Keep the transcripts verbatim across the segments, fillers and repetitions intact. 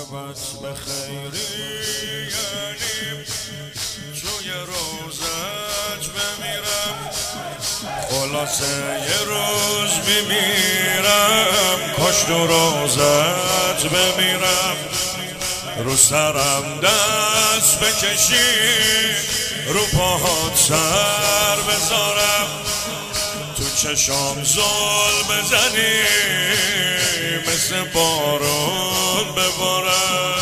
عاقبت به خیری یعنی توی روزت بمیرم، خلاصه یه روز میمیرم، کاش تو روزت بمیرم. رو سرم دست بکشی، رو پاهات سر بذارم، تو چشام زل بزنی، مثل بارون ببارم.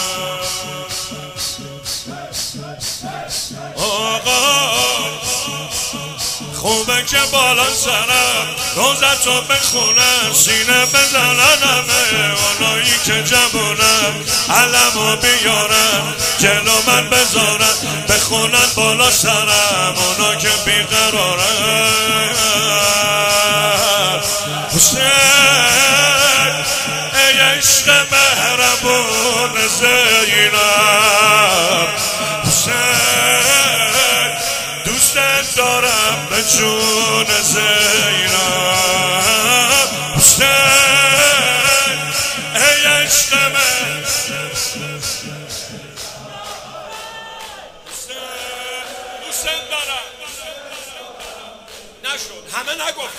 آقا خوبه که بالا سرم روزتو بخونم، سینه بزنن همه اونایی که جمونم، علمو بیارم جلو من بذارن، بخونن بالا سرم اونا که بیقرارم. حسین ای عشق مهربون زینب، حسین دوست دارم به جون زینب، حسین ای عشق من، حسین دارم نشد همه نگفت.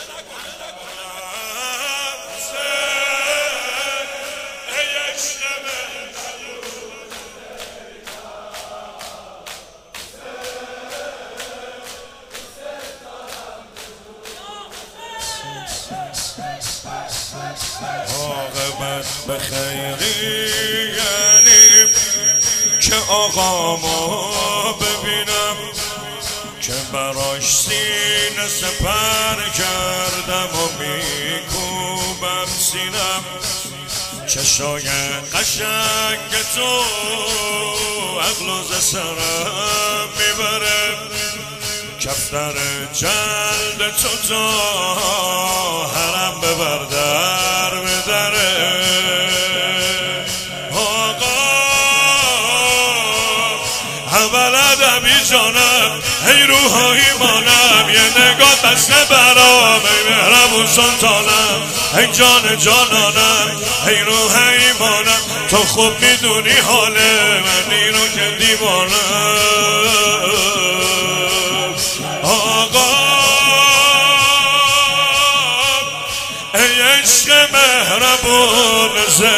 عاقبت به خیری یعنی که آقامو ببینم، که براش سینه سپر کردم و میکوبم سینم، چشای قشنگ تو عقل و ز سرم میبره، کفتر جلد تو تا حرم ببر در بدره. آقا اول ادبی جانم، ای روح و ایمانم، یه نگاه بسته برام، ای مهربون سلطانم، ای جان جانانم، ای روح ایمانم، تو خوب میدونی حال من اینو که دیوانم. آقا ای عشق مهربون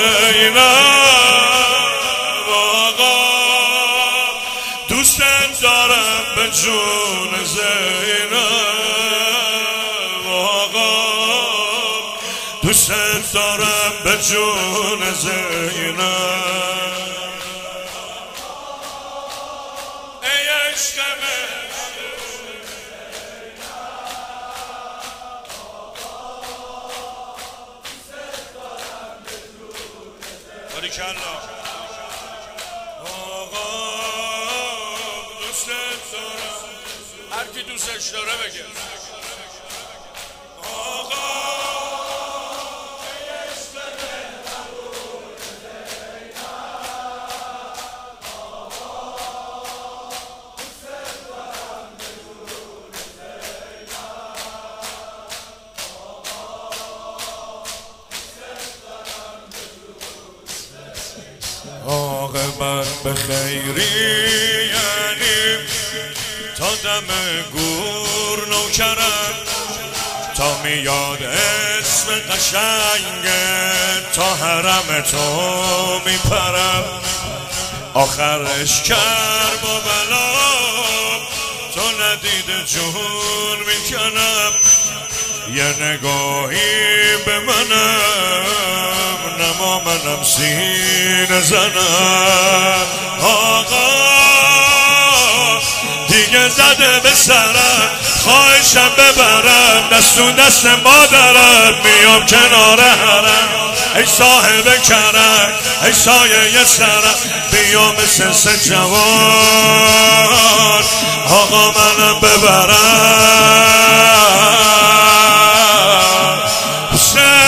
زینب، آقا دوست دارم به جون زینب، آقا دوست دارم به جون زینب. ای عشق آقا دوست دارم، هر کی دوستش داره بگه. آقا عاقبت به خیری یعنی تا دم گور نوکرم، تا میاد اسم قشنگه تا حرم تو میپرم، آخرش کرب و بلا تو ندیده جون میکنم، یه نگاهی به منم نما منم سینه زنم. آقا دیگه زده به سرم، خواهشم ببرم دستون دست مادرم، میام کنار حرم، ای صاحب کرم، ای سایه سرم، بیام مثل سه جوان، آقا منم ببرم.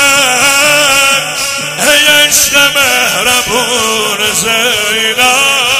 حسین ای عشق مهربون زینب،